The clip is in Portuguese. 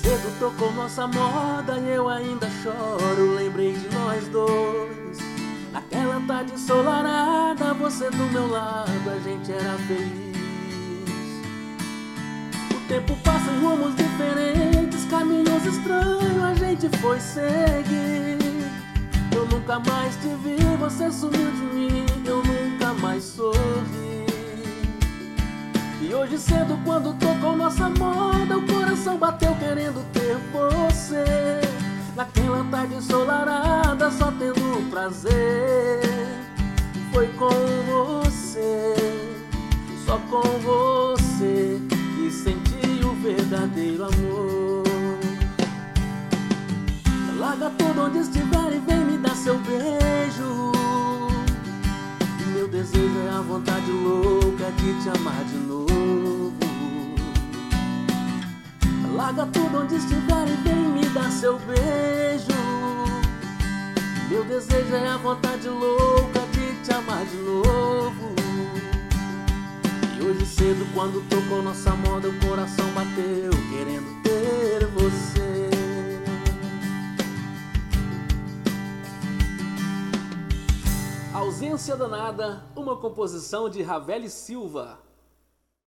cedo tocou nossa moda e eu ainda choro. Lembrei de nós dois, naquela tarde ensolarada, você do meu lado, a gente era feliz. O tempo passa em rumos diferentes, caminhos estranhos a gente foi seguir. Eu nunca mais te vi, você sumiu de mim, eu nunca mais sorri. E hoje cedo, quando tocou nossa moda, o coração bateu querendo ter você. Naquela tarde ensolarada, só tendo prazer. Foi com você, só com você, que senti o verdadeiro amor. Larga tudo onde estiver e vem me dar seu beijo. Meu desejo é a vontade louca de te amar de novo. Larga tudo onde estiver e vem me dar seu beijo. Meu desejo é a vontade louca de te amar de novo. E hoje cedo, quando tocou nossa moda, o coração bateu querendo ter você. Ausência Danada, uma composição de Ravel e Silva.